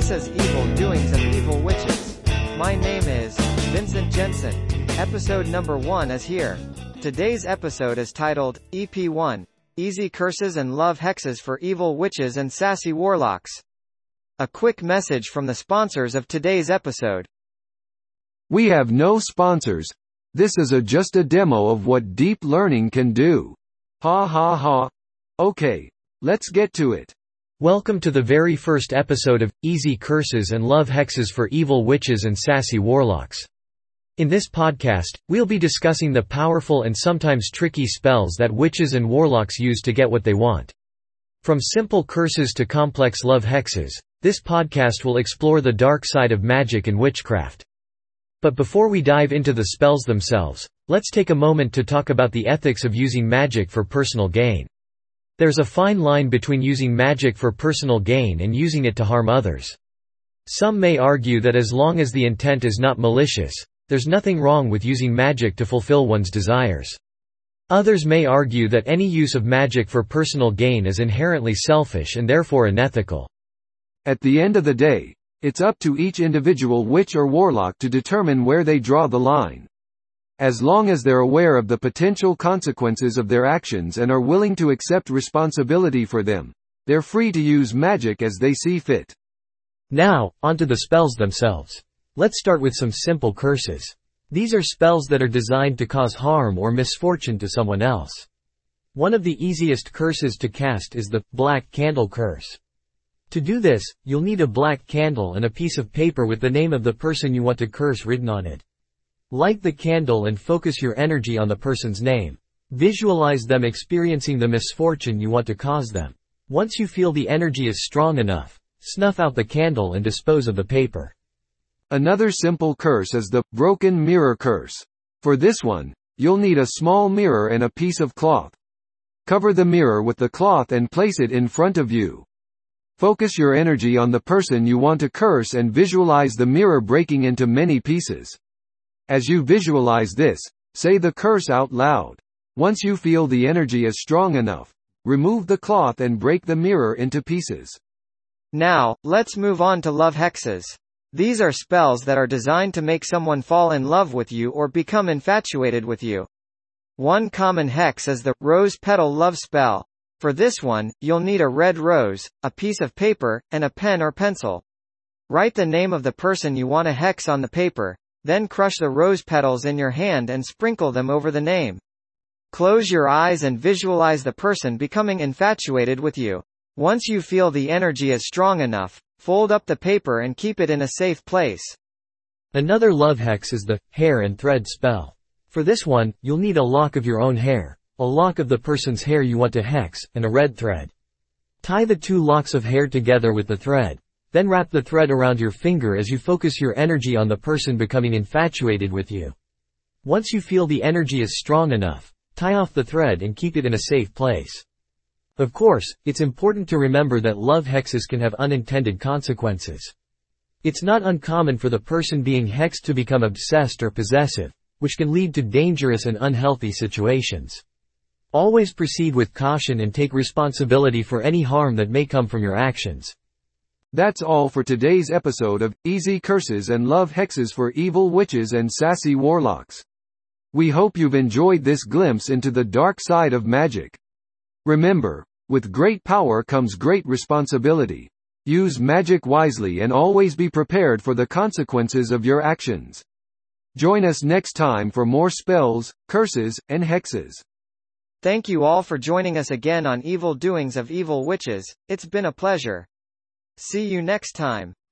This is Evil Doings of Evil Witches. My name is Vincent Jensen. Episode number 1 is here. Today's episode is titled, EP1, Easy Curses and Love Hexes for Evil Witches and Sassy Warlocks. A quick message from the sponsors of today's episode. We have no sponsors. This is just a demo of what deep learning can do. Ha ha ha. Okay, let's get to it. Welcome to the very first episode of Easy Curses and Love Hexes for Evil Witches and Sassy Warlocks. In this podcast, we'll be discussing the powerful and sometimes tricky spells that witches and warlocks use to get what they want. From simple curses to complex love hexes, this podcast will explore the dark side of magic and witchcraft. But before we dive into the spells themselves, let's take a moment to talk about the ethics of using magic for personal gain. There's a fine line between using magic for personal gain and using it to harm others. Some may argue that as long as the intent is not malicious, there's nothing wrong with using magic to fulfill one's desires. Others may argue that any use of magic for personal gain is inherently selfish and therefore unethical. At the end of the day, it's up to each individual witch or warlock to determine where they draw the line. As long as they're aware of the potential consequences of their actions and are willing to accept responsibility for them, they're free to use magic as they see fit. Now, onto the spells themselves. Let's start with some simple curses. These are spells that are designed to cause harm or misfortune to someone else. One of the easiest curses to cast is the Black Candle Curse. To do this, you'll need a black candle and a piece of paper with the name of the person you want to curse written on it. Light the candle and focus your energy on the person's name. Visualize them experiencing the misfortune you want to cause them. Once you feel the energy is strong enough, snuff out the candle and dispose of the paper. Another simple curse is the Broken Mirror Curse. For this one, you'll need a small mirror and a piece of cloth. Cover the mirror with the cloth and place it in front of you. Focus your energy on the person you want to curse and visualize the mirror breaking into many pieces. As you visualize this, say the curse out loud. Once you feel the energy is strong enough, remove the cloth and break the mirror into pieces. Now, let's move on to love hexes. These are spells that are designed to make someone fall in love with you or become infatuated with you. One common hex is the Rose Petal Love Spell. For this one, you'll need a red rose, a piece of paper, and a pen or pencil. Write the name of the person you want to hex on the paper, then crush the rose petals in your hand and sprinkle them over the name. Close your eyes and visualize the person becoming infatuated with you. Once you feel the energy is strong enough, fold up the paper and keep it in a safe place. Another love hex is the Hair and Thread Spell. For this one, you'll need a lock of your own hair, a lock of the person's hair you want to hex, and a red thread. Tie the two locks of hair together with the thread. Then wrap the thread around your finger as you focus your energy on the person becoming infatuated with you. Once you feel the energy is strong enough, tie off the thread and keep it in a safe place. Of course, it's important to remember that love hexes can have unintended consequences. It's not uncommon for the person being hexed to become obsessed or possessive, which can lead to dangerous and unhealthy situations. Always proceed with caution and take responsibility for any harm that may come from your actions. That's all for today's episode of Easy Curses and Love Hexes for Evil Witches and Sassy Warlocks. We hope you've enjoyed this glimpse into the dark side of magic. Remember, with great power comes great responsibility. Use magic wisely and always be prepared for the consequences of your actions. Join us next time for more spells, curses, and hexes. Thank you all for joining us again on Evil Doings of Evil Witches. It's been a pleasure. See you next time.